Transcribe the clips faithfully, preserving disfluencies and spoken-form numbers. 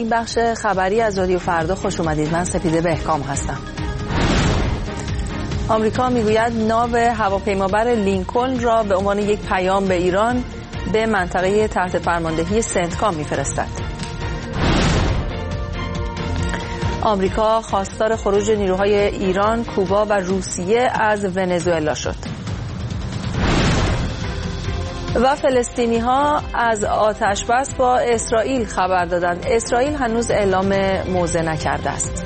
این بخش خبری از رادیو فردا خوش اومدید. من سپیده بهکام هستم. آمریکا میگوید ناو هواپیمابر لینکلن را به عنوان یک پیام به ایران به منطقه تحت فرماندهی سنتکام میفرستد. آمریکا خواستار خروج نیروهای ایران، کوبا و روسیه از ونزوئلا شد. و فلسطینی ها از آتش بس با اسرائیل خبر دادند. اسرائیل هنوز اعلام موضع نکرده است.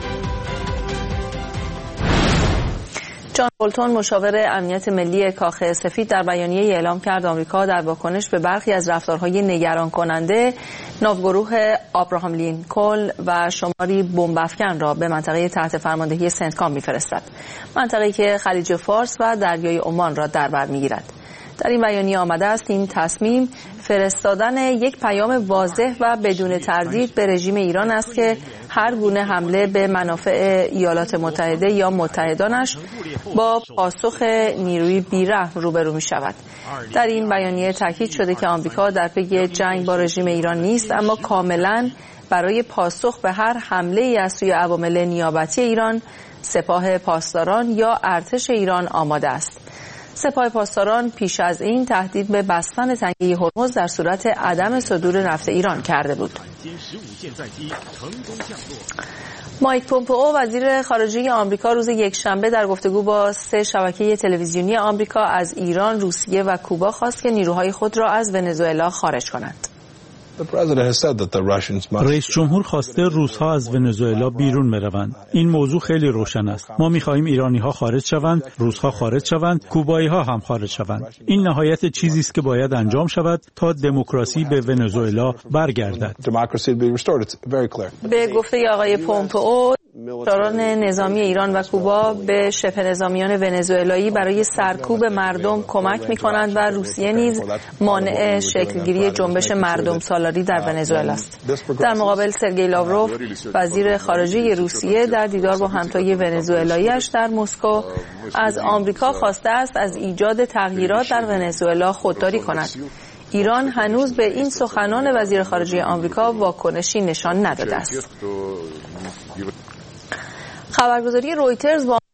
جان بولتون مشاور امنیت ملی کاخ سفید در بیانیه‌ای اعلام کرد آمریکا در واکنش به برخی از رفتارهای نگران کننده ناوگروه آبراهام لینکلن و شماری بمب‌افکن را به منطقه تحت فرماندهی سنتکام می‌فرستد. منطقه‌ای که خلیج فارس و دریای عمان را در بر می‌گیرد. در این بیانیه آمده است این تصمیم فرستادن یک پیام واضح و بدون تردید به رژیم ایران است که هر گونه حمله به منافع ایالات متحده یا متحدانش با پاسخ نیروی بی‌رحم روبرو می شود. در این بیانیه تاکید شده که آمریکا در پی جنگ با رژیم ایران نیست، اما کاملا برای پاسخ به هر حمله ای از سوی عوامل نیابتی ایران، سپاه پاسداران یا ارتش ایران آماده است. سپاه پاسداران پیش از این تهدید به بستن تنگه هرمز در صورت عدم صدور نفت ایران کرده بود. مایک پومپئو وزیر خارجه آمریکا روز یکشنبه در گفتگو با سه شبکه تلویزیونی آمریکا از ایران، روسیه و کوبا خواست که نیروهای خود را از ونزوئلا خارج کنند. رئیس جمهور خواسته روس‌ها از ونزوئلا بیرون بروند. این موضوع خیلی روشن است. ما می‌خواهیم ایرانی‌ها خارج شوند، روس‌ها خارج شوند، کوبایی‌ها هم خارج شوند. این نهایت چیزی است که باید انجام شود تا دموکراسی به ونزوئلا برگردد. به گفته آقای پومپئو، داران نظامی ایران و کوبا به شبه نظامیان ونزوئلایی برای سرکوب مردم کمک می‌کنند و روسیه نیز مانع شکلگیری جنبش مردم سالاری در ونزوئلا است. در مقابل سرگئی لاوروف وزیر خارجه روسیه در دیدار با همتای ونزوئلایی‌اش در مسکو از آمریکا خواسته است از ایجاد تغییرات در ونزوئلا خودداری کند. ایران هنوز به این سخنان وزیر خارجه آمریکا واکنشی نشان نداده است. خبرگزاری رویترز با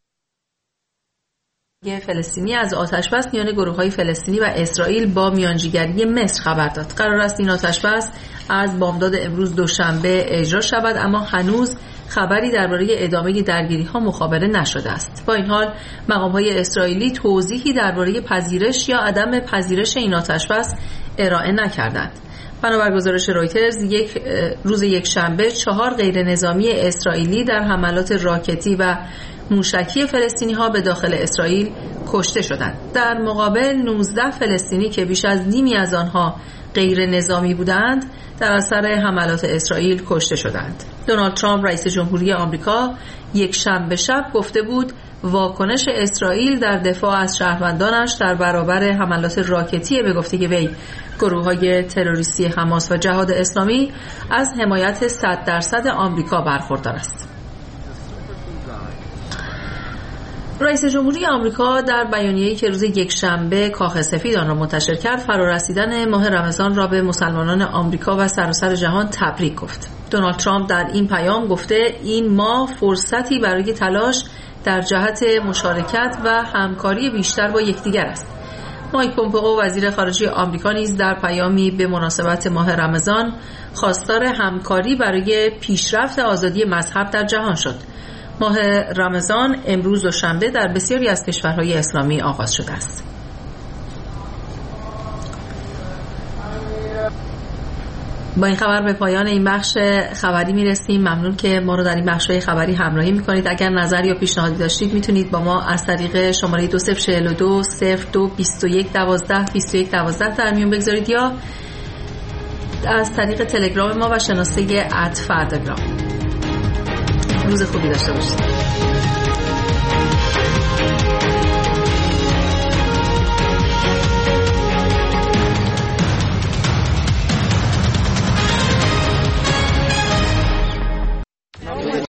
فلسطینی از آتش‌بس میان گروه‌های فلسطینی و اسرائیل با میانجیگری مصر خبر داد. قرار است این آتش‌بس از بامداد امروز دوشنبه اجرا شود، اما هنوز خبری درباره ادامه درگیری‌ها مخابره نشده است. با این حال مقام‌های اسرائیلی توضیحی درباره پذیرش یا عدم پذیرش این آتش‌بس ارائه نکردند. بنابر گزارش رویترز یک روز یک شنبه چهار غیر نظامی اسرائیلی در حملات راکتی و موشکی فلسطینی ها به داخل اسرائیل کشته شدند. در مقابل نوزده فلسطینی که بیش از نیمی از آنها غیر نظامی بودند در اثر حملات اسرائیل کشته شدند. دونالد ترامپ رئیس جمهوری آمریکا یک شنبه شب گفته بود واکنش اسرائیل در دفاع از شهروندانش در برابر حملات راکتی به گفته وی گروه‌های تروریستی حماس و جهاد اسلامی از حمایت صد درصد آمریکا برخوردار است. رئیس جمهوری آمریکا در بیانیه‌ای که روز یکشنبه کاخ سفید آن را منتشر کرد، فرارسیدن ماه رمضان را به مسلمانان آمریکا و سراسر جهان تبریک گفت. دونالد ترامپ در این پیام گفته این ماه فرصتی برای تلاش در جهت مشارکت و همکاری بیشتر با یکدیگر است. مایک پومپئو وزیر خارجه آمریکا نیز در پیامی به مناسبت ماه رمضان خواستار همکاری برای پیشرفت آزادی مذهب در جهان شد. ماه رمضان امروز دوشنبه در بسیاری از کشورهای اسلامی آغاز شده است. با این خبر به پایان این بخش خبری میرسیم. ممنون که ما رو در این بخش‌های خبری همراهی میکنید. اگر نظر یا پیشنهادی داشتید میتونید با ما از طریق شماره دو صفر چهل و دو صفر دو بیست و یک دوازده بیست و یک دوازده در میون بگذارید یا از طریق تلگرام ما و شناسه ات فرداگرام. روز خوبی داشته باشید.